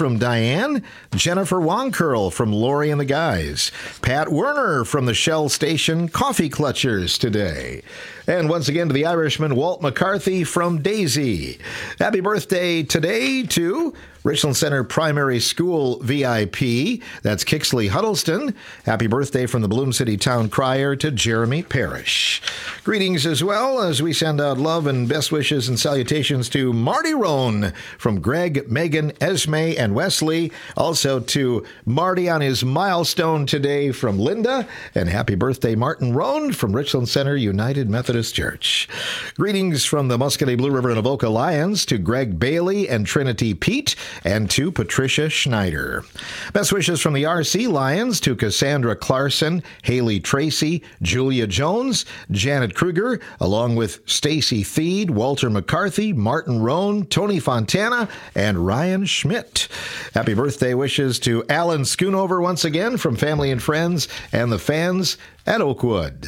from Diane, Jennifer Wongcurl from Lori and the Guys, Pat Werner from the Shell Station Coffee Clutchers today. And once again to the Irishman Walt McCarthy from Daisy. Happy birthday today to Richland Center Primary School VIP. That's Kixley Huddleston. Happy birthday from the Bloom City Town Crier to Jeremy Parrish. Greetings as well as we send out love and best wishes and salutations to Marty Roan from Greg, Megan, Esme, and Wesley. Also to Marty on his milestone today from Linda. And happy birthday, Martin Roan from Richland Center United Methodist Church. Greetings from the Muscatine Blue River and Avoca Lions to Greg Bailey and Trinity Pete, and to Patricia Schneider. Best wishes from the RC Lions to Cassandra Clarkson, Haley Tracy, Julia Jones, Janet Kruger, along with Stacy Theed, Walter McCarthy, Martin Roan, Tony Fontana, and Ryan Schmidt. Happy birthday wishes to Alan Schoonover once again from family and friends and the fans at Oakwood.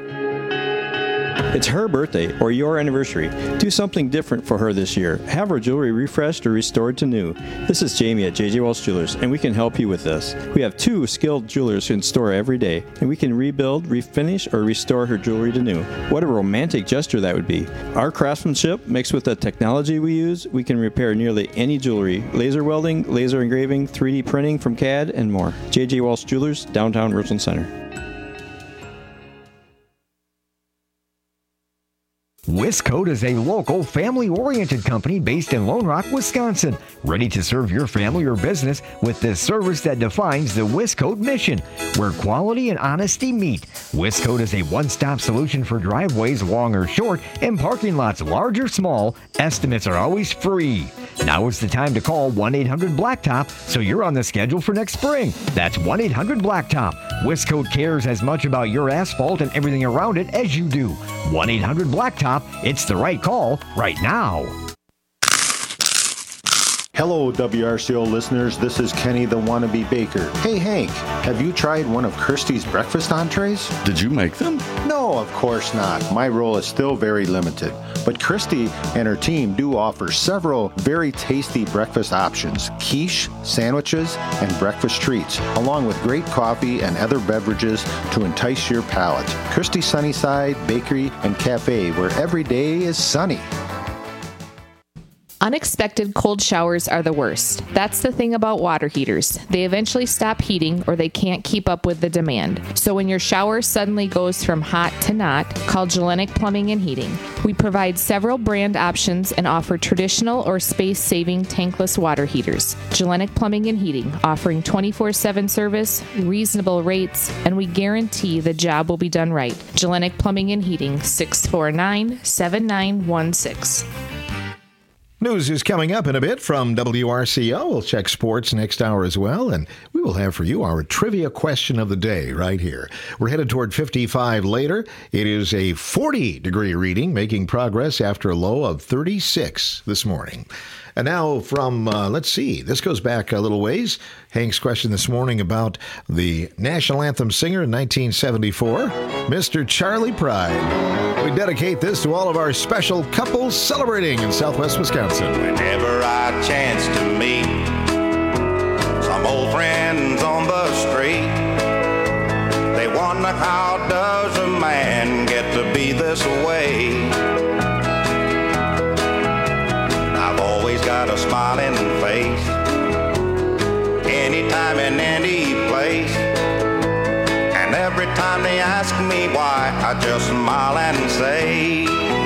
It's her birthday or your anniversary. Do something different for her this year. Have her jewelry refreshed or restored to new. This is Jamie at J.J. Walsh Jewelers, and we can help you with this. We have 2 skilled jewelers in store every day, and we can rebuild, refinish, or restore her jewelry to new. What a romantic gesture that would be. Our craftsmanship, mixed with the technology we use, we can repair nearly any jewelry. Laser welding, laser engraving, 3D printing from CAD, and more. J.J. Walsh Jewelers, downtown Richland Center. Wiscoat is a local, family-oriented company based in Lone Rock, Wisconsin, ready to serve your family or business with the service that defines the Wiscoat mission, where quality and honesty meet. Wiscoat is a one-stop solution for driveways, long or short, and parking lots, large or small. Estimates are always free. Now is the time to call 1-800-BLACKTOP so you're on the schedule for next spring. That's 1-800-BLACKTOP. Wiscoat cares as much about your asphalt and everything around it as you do. 1-800-BLACKTOP. It's the right call right now. Hello, WRCO listeners. This is Kenny the Wannabe Baker. Hey, Hank, have you tried one of Kirsty's breakfast entrees? Did you make them? No, of course not. My role is still very limited. But Kirsty and her team do offer several very tasty breakfast options, quiche, sandwiches, and breakfast treats, along with great coffee and other beverages to entice your palate. Kirsty Sunnyside Bakery and Cafe, where every day is sunny. Unexpected cold showers are the worst. That's the thing about water heaters. They eventually stop heating or they can't keep up with the demand. So when your shower suddenly goes from hot to not, call Gellenic Plumbing and Heating. We provide several brand options and offer traditional or space-saving tankless water heaters. Gellenic Plumbing and Heating, offering 24/7 service, reasonable rates, and we guarantee the job will be done right. Gellenic Plumbing and Heating, 649-7916. News is coming up in a bit from WRCO. We'll check sports next hour as well, and we will have for you our trivia question of the day right here. We're headed toward 55 later. It is a 40-degree reading, making progress after a low of 36 this morning. And now from, let's see, this goes back a little ways. Hank's question this morning about the national anthem singer in 1974, Mr. Charlie Pride. We dedicate this to all of our special couples celebrating in Southwest Wisconsin. Whenever I chance to meet some old friends on the street, they wonder how does a man get to be this way. I've always got a smiling face, anytime in any place, and every time they ask me why, I just smile and say,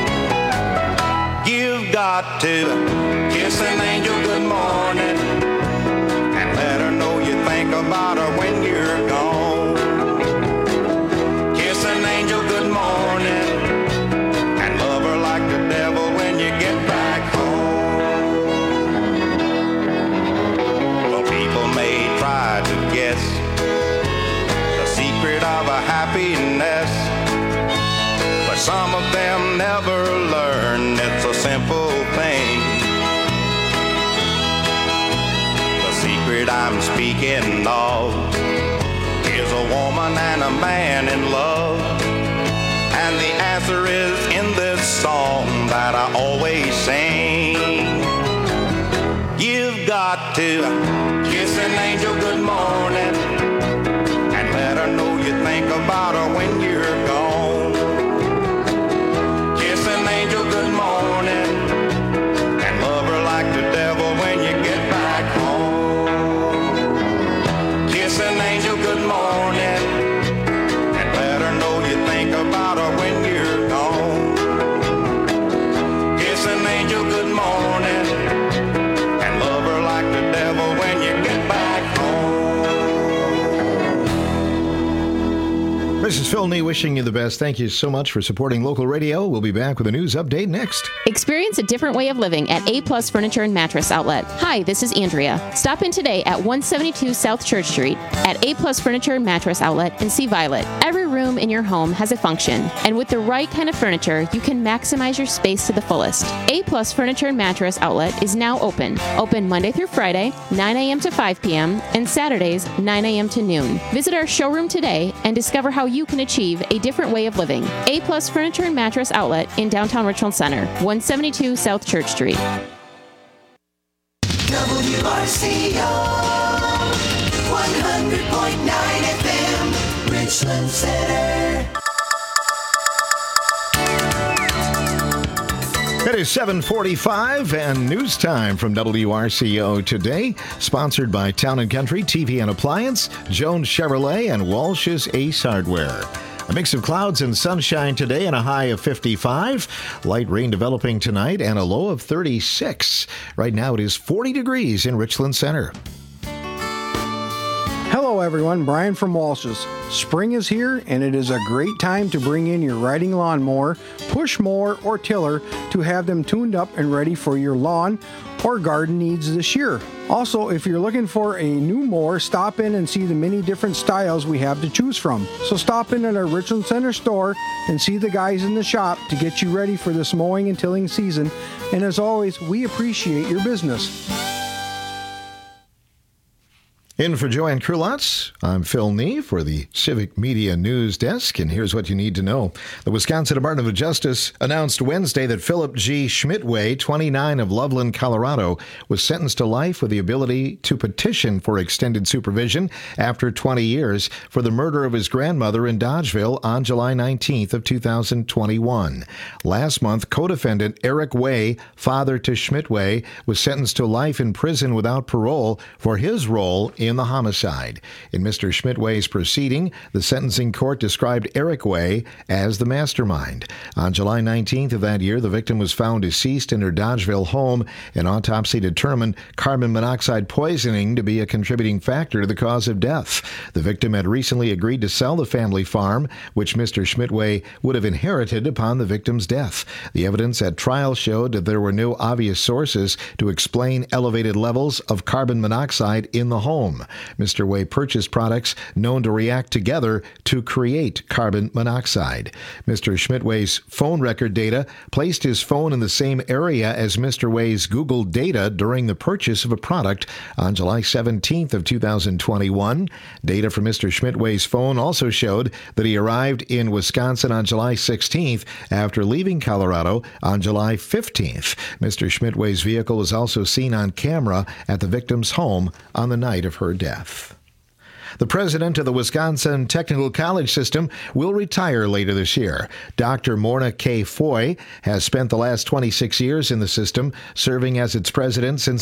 you've got to kiss an angel good morning and let her know you think about her when you're gone. Kiss an angel good morning and love her like the devil when you get back home. Well, people may try to guess the secret of a happiness, but some of them never learn it's a simple thing. The secret I'm speaking of is a woman and a man in love, and the answer is in this song that I always sing. You've got to Phil Nee wishing you the best. Thank you so much for supporting local radio. We'll be back with a news update next. Experience a different way of living at A Plus Furniture and Mattress Outlet. Hi, this is Andrea. Stop in today at 172 South Church Street at A Plus Furniture and Mattress Outlet and see Violet. Every room in your home has a function, and with the right kind of furniture, you can maximize your space to the fullest. A Plus Furniture and Mattress Outlet is now open. Open Monday through Friday, 9 a.m. to 5 p.m., and Saturdays, 9 a.m. to noon. Visit our showroom today and discover how you can achieve a different way of living. A Plus Furniture and Mattress Outlet in downtown Richland Center, 172 South Church Street. WRCO 100.9 FM, Richland Center. It is 7:45 and news time from WRCO today, sponsored by Town & Country TV and Appliance, Jones Chevrolet, and Walsh's Ace Hardware. A mix of clouds and sunshine today and a high of 55. Light rain developing tonight and a low of 36. Right now it is 40 degrees in Richland Center. Hello everyone, Brian from Walsh's. Spring is here and it is a great time to bring in your riding lawnmower, push mower, or tiller to have them tuned up and ready for your lawn or garden needs this year. Also, if you're looking for a new mower, stop in and see the many different styles we have to choose from. So stop in at our Richland Center store and see the guys in the shop to get you ready for this mowing and tilling season. And as always, we appreciate your business. In for Joanne Krulotz, I'm Phil Nee for the Civic Media News Desk, and here's what you need to know. The Wisconsin Department of Justice announced Wednesday that Philip G. Schmidtway, 29 of Loveland, Colorado, was sentenced to life with the ability to petition for extended supervision after 20 years for the murder of his grandmother in Dodgeville on July 19th of 2021. Last month, co-defendant Eric Way, father to Schmidtway, was sentenced to life in prison without parole for his role in the homicide. In Mr. Schmidtway's proceeding, the sentencing court described Eric Way as the mastermind. On July 19th of that year, the victim was found deceased in her Dodgeville home. An autopsy determined carbon monoxide poisoning to be a contributing factor to the cause of death. The victim had recently agreed to sell the family farm, which Mr. Schmidtway would have inherited upon the victim's death. The evidence at trial showed that there were no obvious sources to explain elevated levels of carbon monoxide in the home. Mr. Way purchased products known to react together to create carbon monoxide. Mr. Schmidtway's phone record data placed his phone in the same area as Mr. Way's Google data during the purchase of a product on July 17th of 2021. Data from Mr. Schmidtway's phone also showed that he arrived in Wisconsin on July 16th after leaving Colorado on July 15th. Mr. Schmidtway's vehicle was also seen on camera at the victim's home on the night of her death. The president of the Wisconsin Technical College System will retire later this year. Dr. Morna K. Foy has spent the last 26 years in the system, serving as its president since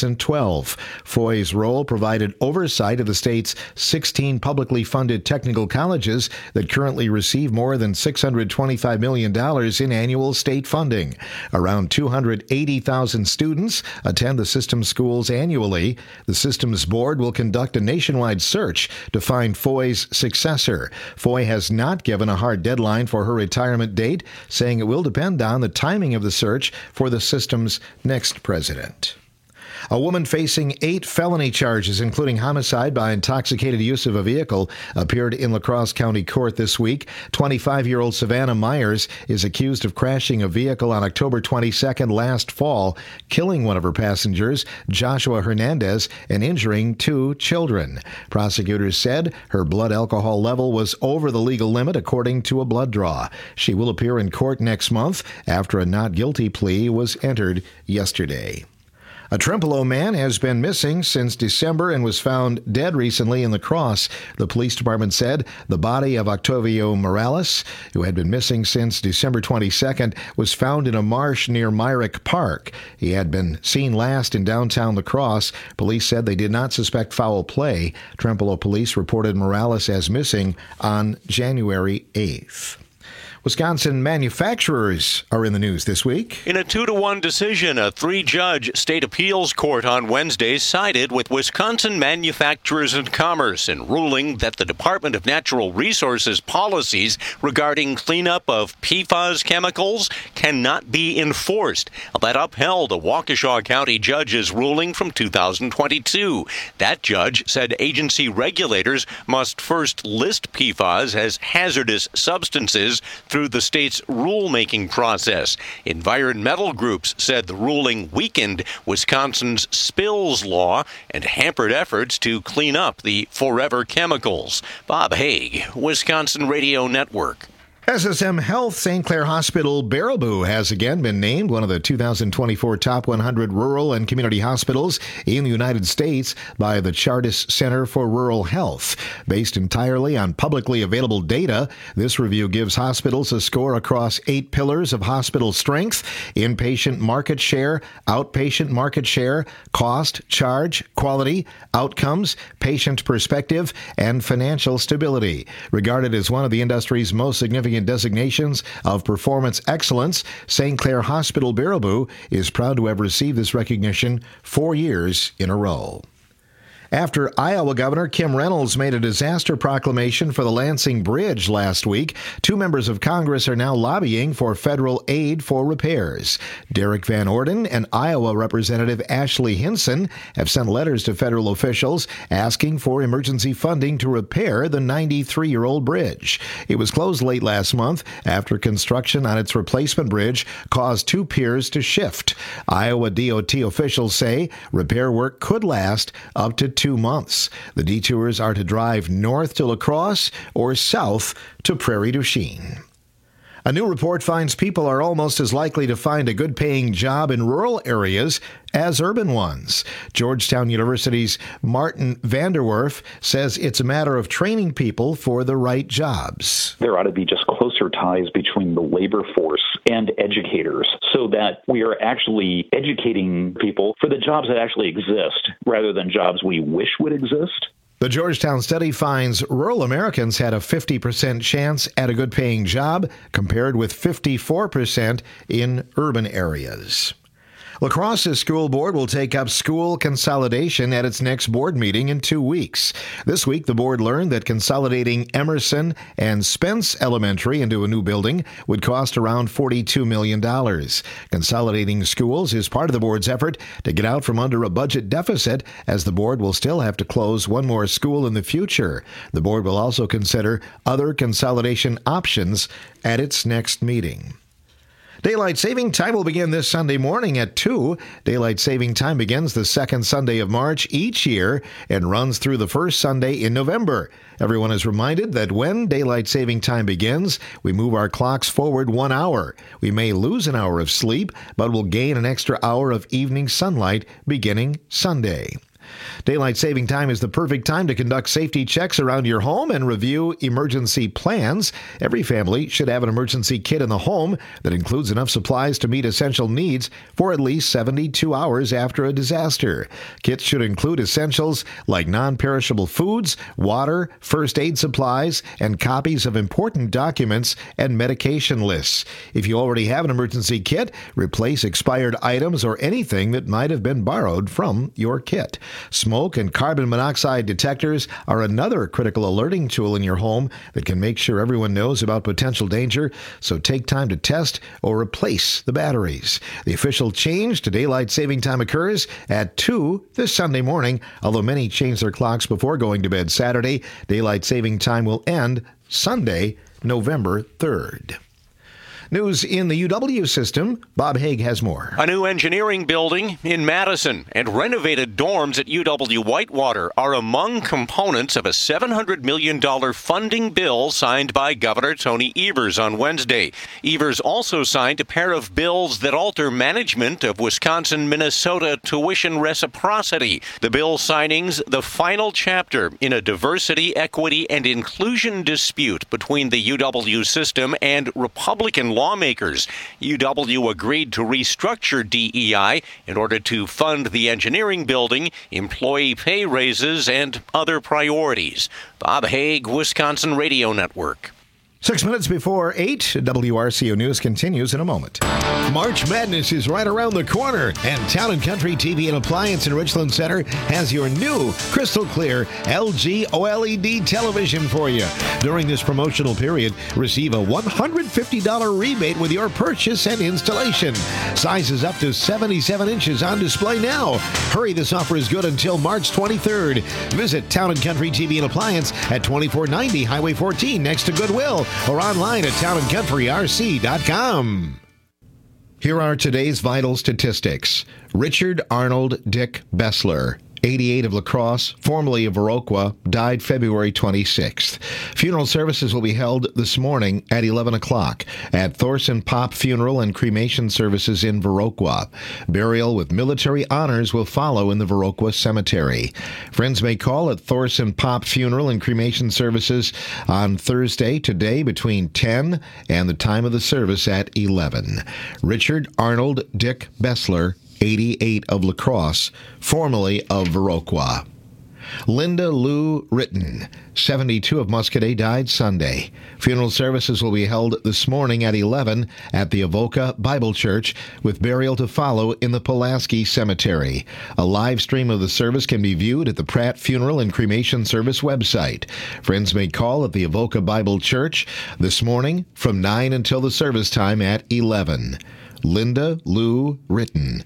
2012. Foy's role provided oversight of the state's 16 publicly funded technical colleges that currently receive more than $625 million in annual state funding. Around 280,000 students attend the system schools annually. The system's board will conduct a nationwide search to find Foy's successor. Foy has not given a hard deadline for her retirement date, saying it will depend on the timing of the search for the system's next president. A woman facing 8 felony charges, including homicide by intoxicated use of a vehicle, appeared in La Crosse County Court this week. 25-year-old Savannah Myers is accused of crashing a vehicle on October 22nd last fall, killing one of her passengers, Joshua Hernandez, and injuring 2 children. Prosecutors said her blood alcohol level was over the legal limit, according to a blood draw. She will appear in court next month after a not guilty plea was entered yesterday. A Trempealeau man has been missing since December and was found dead recently in La Crosse. The police department said the body of Octavio Morales, who had been missing since December 22nd, was found in a marsh near Myrick Park. He had been seen last in downtown La Crosse. Police said they did not suspect foul play. Trempealeau police reported Morales as missing on January 8th. Wisconsin manufacturers are in the news this week. In a 2-1 decision, a 3-judge state appeals court on Wednesday sided with Wisconsin Manufacturers and Commerce in ruling that the Department of Natural Resources policies regarding cleanup of PFAS chemicals cannot be enforced. That upheld a Waukesha County judge's ruling from 2022. That judge said agency regulators must first list PFAS as hazardous substances through the state's rulemaking process. Environmental groups said the ruling weakened Wisconsin's spills law and hampered efforts to clean up the forever chemicals. Bob Haig, Wisconsin Radio Network. SSM Health St. Clair Hospital Baraboo has again been named one of the 2024 top 100 rural and community hospitals in the United States by the Chartis Center for Rural Health. Based entirely on publicly available data, this review gives hospitals a score across 8 pillars of hospital strength: inpatient market share, outpatient market share, cost, charge, quality, outcomes, patient perspective, and financial stability. Regarded as one of the industry's most significant designations of performance excellence, St. Clair Hospital Baraboo is proud to have received this recognition 4 years in a row. After Iowa Governor Kim Reynolds made a disaster proclamation for the Lansing Bridge last week, 2 members of Congress are now lobbying for federal aid for repairs. Derek Van Orden and Iowa Representative Ashley Hinson have sent letters to federal officials asking for emergency funding to repair the 93-year-old bridge. It was closed late last month after construction on its replacement bridge caused 2 piers to shift. Iowa DOT officials say repair work could last up to 2 months. The detours are to drive north to La Crosse or south to Prairie du Chien. A new report finds people are almost as likely to find a good-paying job in rural areas as urban ones. Georgetown University's Martin Vanderwerf says it's a matter of training people for the right jobs. There ought to be just closer ties between the labor force and educators so that we are actually educating people for the jobs that actually exist rather than jobs we wish would exist. The Georgetown study finds rural Americans had a 50% chance at a good-paying job, compared with 54% in urban areas. La Crosse's school board will take up school consolidation at its next board meeting in 2 weeks. This week, the board learned that consolidating Emerson and Spence Elementary into a new building would cost around $42 million. Consolidating schools is part of the board's effort to get out from under a budget deficit, as the board will still have to close one more school in the future. The board will also consider other consolidation options at its next meeting. Daylight saving time will begin this Sunday morning at 2. Daylight saving time begins the second Sunday of March each year and runs through the first Sunday in November. Everyone is reminded that when daylight saving time begins, we move our clocks forward 1 hour. We may lose an hour of sleep, but will gain an extra hour of evening sunlight beginning Sunday. Daylight saving time is the perfect time to conduct safety checks around your home and review emergency plans. Every family should have an emergency kit in the home that includes enough supplies to meet essential needs for at least 72 hours after a disaster. Kits should include essentials like non-perishable foods, water, first aid supplies, and copies of important documents and medication lists. If you already have an emergency kit, replace expired items or anything that might have been borrowed from your kit. Smoke and carbon monoxide detectors are another critical alerting tool in your home that can make sure everyone knows about potential danger, so take time to test or replace the batteries. The official change to daylight saving time occurs at 2 this Sunday morning. Although many change their clocks before going to bed Saturday, daylight saving time will end Sunday, November 3rd. News in the UW system. Bob Haig has more. A new engineering building in Madison and renovated dorms at UW Whitewater are among components of a $700 million funding bill signed by Governor Tony Evers on Wednesday. Evers also signed a pair of bills that alter management of Wisconsin-Minnesota tuition reciprocity. The bill signings the final chapter in a diversity, equity, and inclusion dispute between the UW system and Republican lawmakers. UW agreed to restructure DEI in order to fund the engineering building, employee pay raises, and other priorities. Bob Haig, Wisconsin Radio Network. 6 minutes before 8, WRCO News continues in a moment. March Madness is right around the corner, and Town & Country TV and Appliance in Richland Center has your new crystal clear LG OLED television for you. During this promotional period, receive a $150 rebate with your purchase and installation. Sizes up to 77 inches on display now. Hurry, this offer is good until March 23rd. Visit Town & Country TV and Appliance at 2490 Highway 14 next to Goodwill, or online at townandcountryrc.com. Here are today's vital statistics. Richard Arnold Dick Bessler, 88 of La Crosse, formerly of Viroqua, died February 26th. Funeral services will be held this morning at 11 o'clock at Thorson Pop Funeral and Cremation Services in Viroqua. Burial with military honors will follow in the Viroqua Cemetery. Friends may call at Thorson Pop Funeral and Cremation Services on Thursday, today, between 10 and the time of the service at 11. Richard Arnold Dick Bessler, 88 of La Crosse, formerly of Viroqua. Linda Lou Ritten, 72 of Muscadet, died Sunday. Funeral services will be held this morning at 11 at the Avoca Bible Church, with burial to follow in the Pulaski Cemetery. A live stream of the service can be viewed at the Pratt Funeral and Cremation Service website. Friends may call at the Avoca Bible Church this morning from 9 until the service time at 11. Linda Lou Ritten,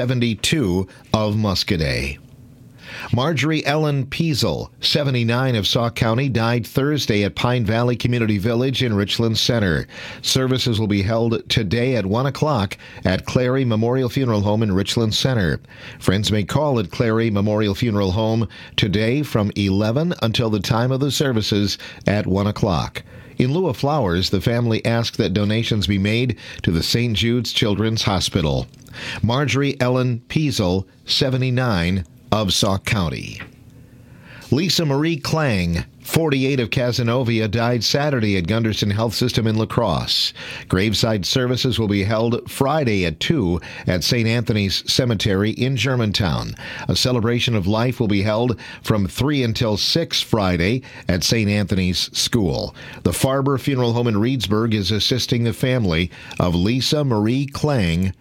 72 of Muscadet. Marjorie Ellen Peasel, 79 of Sauk County, died Thursday at Pine Valley Community Village in Richland Center. Services will be held today at 1 o'clock at Clary Memorial Funeral Home in Richland Center. Friends may call at Clary Memorial Funeral Home today from 11 until the time of the services at 1 o'clock. In lieu of flowers, the family asked that donations be made to the St. Jude's Children's Hospital. Marjorie Ellen Peasel, 79 of Sauk County. Lisa Marie Klang, 48 of Cazenovia, died Saturday at Gunderson Health System in La Crosse. Graveside services will be held Friday at 2 at St. Anthony's Cemetery in Germantown. A celebration of life will be held from 3 until 6 Friday at St. Anthony's School. The Farber Funeral Home in Reedsburg is assisting the family of Lisa Marie Klang,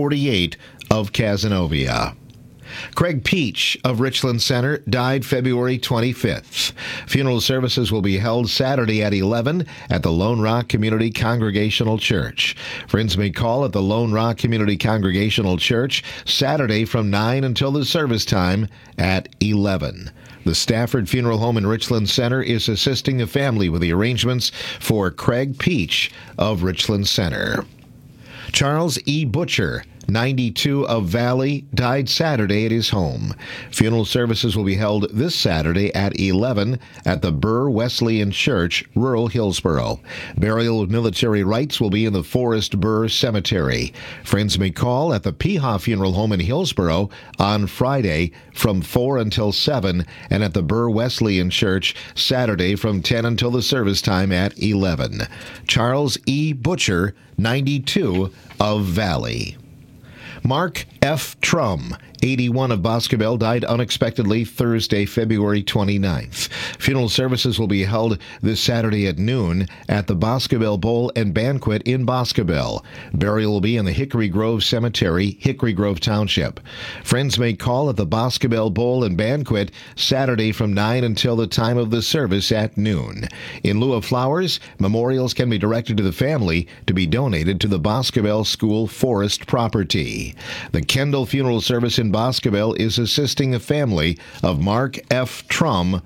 48 of Cazenovia. Craig Peach of Richland Center died February 25th. Funeral services will be held Saturday at 11 at the Lone Rock Community Congregational Church. Friends may call at the Lone Rock Community Congregational Church Saturday from 9 until the service time at 11. The Stafford Funeral Home in Richland Center is assisting the family with the arrangements for Craig Peach of Richland Center. Charles E. Butcher, 92 of Valley, died Saturday at his home. Funeral services will be held this Saturday at 11 at the Burr Wesleyan Church, rural Hillsboro. Burial with military rites will be in the Forest Burr Cemetery. Friends may call at the Peha Funeral Home in Hillsboro on Friday from 4 until 7 and at the Burr Wesleyan Church Saturday from 10 until the service time at 11. Charles E. Butcher, 92 of Valley. Mark F. Trum, 81 of Boscobel, died unexpectedly Thursday, February 29th. Funeral services will be held this Saturday at noon at the Boscobel Bowl and Banquet in Boscobel. Burial will be in the Hickory Grove Cemetery, Hickory Grove Township. Friends may call at the Boscobel Bowl and Banquet Saturday from 9 until the time of the service at noon. In lieu of flowers, memorials can be directed to the family to be donated to the Boscobel School Forest property. The Kendall Funeral Service in Boscobel is assisting the family of Mark F. Trum,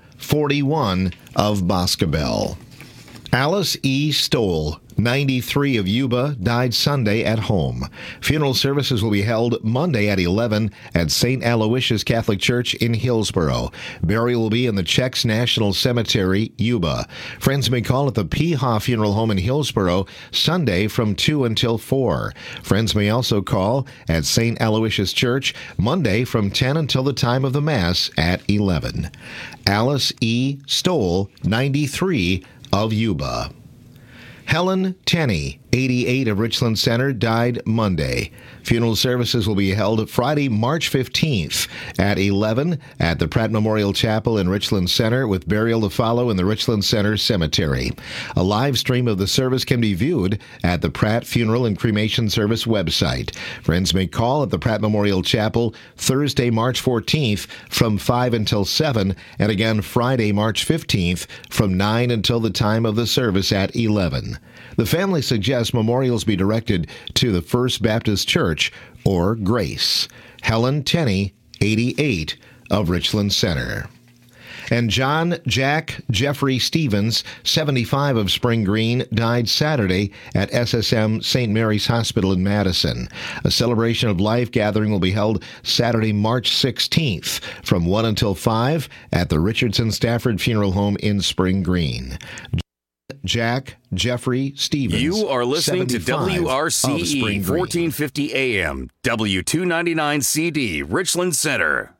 41 of Boscobel. Alice E. Stoll, 93 of Yuba, died Sunday at home. Funeral services will be held Monday at 11 at St. Aloysius Catholic Church in Hillsboro. Burial will be in the Czechs National Cemetery, Yuba. Friends may call at the Peha Funeral Home in Hillsboro Sunday from 2 until 4. Friends may also call at St. Aloysius Church Monday from 10 until the time of the Mass at 11. Alice E. Stoll, 93 of Yuba. Helen Tenney, 88 of Richland Center, died Monday. Funeral services will be held Friday, March 15th at 11 at the Pratt Memorial Chapel in Richland Center, with burial to follow in the Richland Center Cemetery. A live stream of the service can be viewed at the Pratt Funeral and Cremation Service website. Friends may call at the Pratt Memorial Chapel Thursday, March 14th from 5 until 7, and again Friday, March 15th from 9 until the time of the service at 11. The family suggests memorials be directed to the First Baptist Church or Grace. Helen Tenney, 88 of Richland Center. And John Jack Jeffrey Stevens, 75 of Spring Green, died Saturday at SSM St. Mary's Hospital in Madison. A celebration of life gathering will be held Saturday, March 16th from 1 until 5 at the Richardson Stafford Funeral Home in Spring Green. Jack Jeffrey Stevens. You are listening to WRCE 1450 AM, W299 CD, Richland Center.